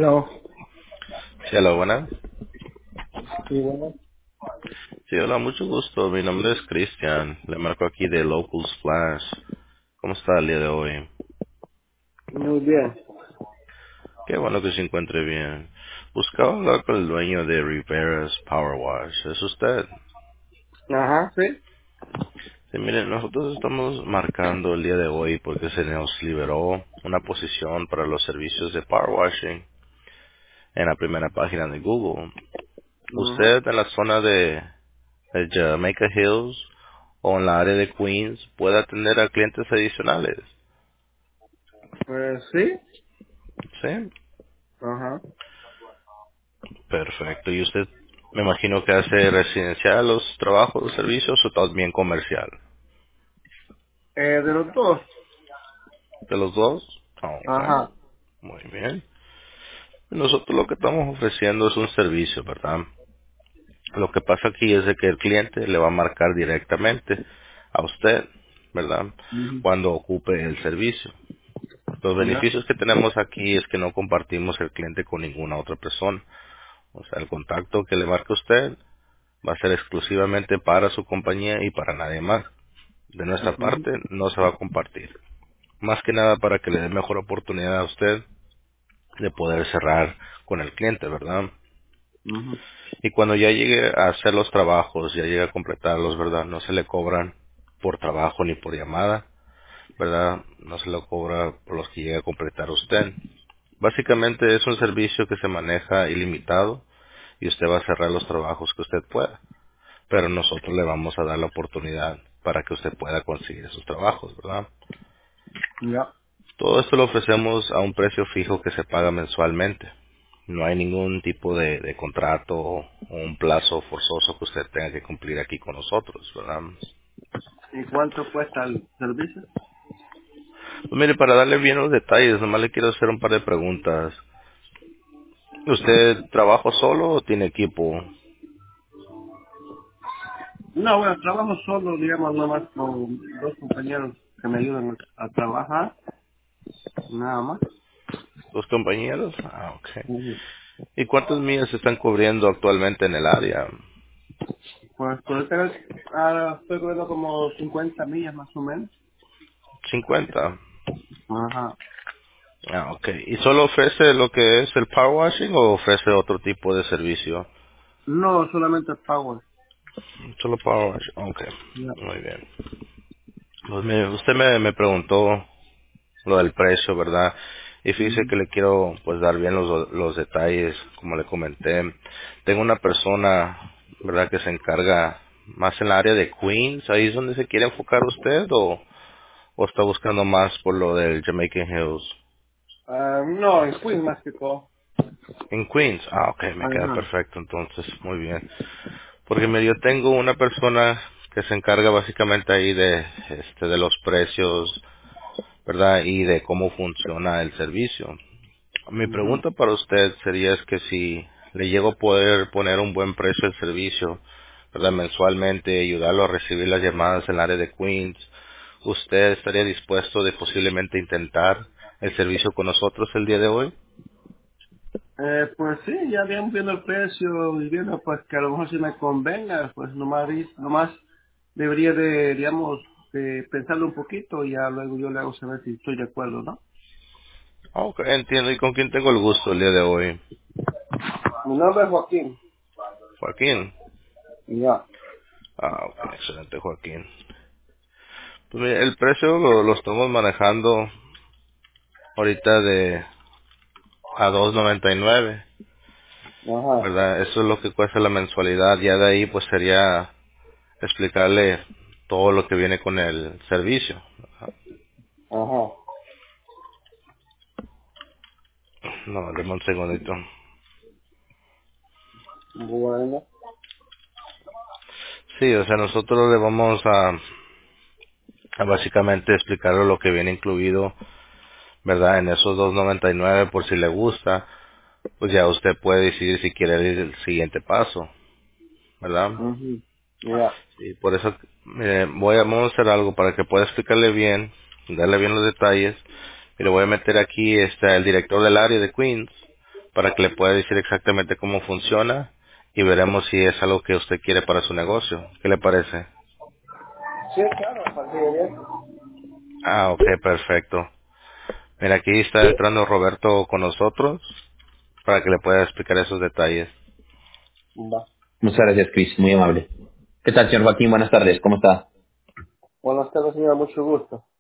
Hello. Sí, hola, buenas. Sí, bueno. Sí, hola, mucho gusto. Mi nombre es Cristian. Le marco aquí de Local Splash. ¿Cómo está el día de hoy? Muy bien. Qué bueno que se encuentre bien. Buscaba hablar con el dueño de Rivera's Power Wash. ¿Es usted? Ajá, sí. Sí, miren, nosotros estamos marcando el día de hoy porque se nos liberó una posición para los servicios de Power Washing en la primera página de Google. Ujú. Usted en la zona de Jamaica Hills o en la área de Queens puede atender a clientes adicionales. Pues sí. Sí. Ajá. Perfecto. ¿Y usted me imagino que hace residencial los trabajos, los servicios o también comercial? De los dos. ¿De los dos? Ah, ok. Ajá. Muy bien. Nosotros lo que estamos ofreciendo es un servicio, ¿verdad? Lo que pasa aquí es de que el cliente le va a marcar directamente a usted, ¿verdad? Ujú. Cuando ocupe el servicio. Los Ya. beneficios que tenemos aquí es que no compartimos el cliente con ninguna otra persona. O sea, el contacto que le marque usted va a ser exclusivamente para su compañía y para nadie más. De nuestra Ujú. parte no se va a compartir. Más que nada para que le dé mejor oportunidad a usted de poder cerrar con el cliente, ¿verdad? Ujú. Y cuando ya llegue a hacer los trabajos, ya llegue a completarlos, ¿verdad? No se le cobran por trabajo ni por llamada, ¿verdad? No se le cobra por los que llegue a completar usted. Básicamente es un servicio que se maneja ilimitado y usted va a cerrar los trabajos que usted pueda. Pero nosotros le vamos a dar la oportunidad para que usted pueda conseguir esos trabajos, ¿verdad? Ya. Todo esto lo ofrecemos a un precio fijo que se paga mensualmente. No hay ningún tipo de contrato o un plazo forzoso que usted tenga que cumplir aquí con nosotros, ¿verdad? ¿Y cuánto cuesta el servicio? Pues mire, para darle bien los detalles, nomás le quiero hacer un par de preguntas. ¿Usted trabaja solo o tiene equipo? No, bueno, trabajo solo, digamos, nomás con dos compañeros que me ayudan a trabajar. Nada más. ¿Dos compañeros? Ah, ok. Ujú. ¿Y cuántas millas se están cubriendo actualmente en el área? Pues por ahorita estoy cobrando como 50 millas más o menos. 50. Ajá. Ah, ok. ¿Y solo ofrece lo que es el power washing o ofrece otro tipo de servicio? No, solamente pago. Solo power washing. Ok. Ya. Muy bien. Pues mire, usted me preguntó lo del precio, ¿verdad? Y fíjese Ujú. que le quiero pues dar bien los detalles, como le comenté. Tengo una persona, ¿verdad? Que se encarga más en la área de Queens. ¿Ahí es donde se quiere enfocar usted o está buscando más por lo del Jamaican Hills? No, en Queens más que todo. En Queens. Ah, ok, me queda Ajá. perfecto entonces. Muy bien. Porque mire, yo tengo una persona que se encarga básicamente ahí de los precios, ¿verdad? Y de cómo funciona el servicio. Mi Ujú. pregunta para usted sería es que si le llego a poder poner un buen precio al servicio, ¿verdad? Mensualmente, ayudarlo a recibir las llamadas en el área de Queens, ¿usted estaría dispuesto de posiblemente intentar el servicio con nosotros el día de hoy? Pues sí, ya habíamos viendo el precio y viendo pues que a lo mejor si me convenga, pues nomás debería de, digamos, de pensarlo un poquito y ya luego yo le hago saber si estoy de acuerdo, ¿no? Ah, ok, entiendo. ¿Y con quién tengo el gusto el día de hoy? Mi nombre es Joaquín. Joaquín. Ya. Ah, ok, excelente, Joaquín. Pues mire, el precio lo estamos manejando ahorita de a 2.99, Ajá, ¿verdad? Eso es lo que cuesta la mensualidad. Ya de ahí pues sería explicarle todo lo que viene con el servicio. ajá. No, deme un segundito. Bueno. Sí, o sea, nosotros le vamos a básicamente explicarle lo que viene incluido, ¿verdad? En esos 2.99 por si le gusta, pues ya usted puede decidir si quiere ir el siguiente paso, ¿verdad? Ujú. Ya. Y por eso vamos a hacer algo para que pueda explicarle bien, darle bien los detalles. Y le voy a meter aquí el director del área de Queens para que le pueda decir exactamente cómo funciona y veremos si es algo que usted quiere para su negocio. ¿Qué le parece? Sí, claro, parece bien. Ah, ok, perfecto. Mira, aquí está entrando Roberto con nosotros para que le pueda explicar esos detalles. Va. Muchas gracias, Chris. Muy amable. ¿Qué tal, señor Joaquín? Buenas tardes. ¿Cómo está? Buenas tardes, señora, mucho gusto.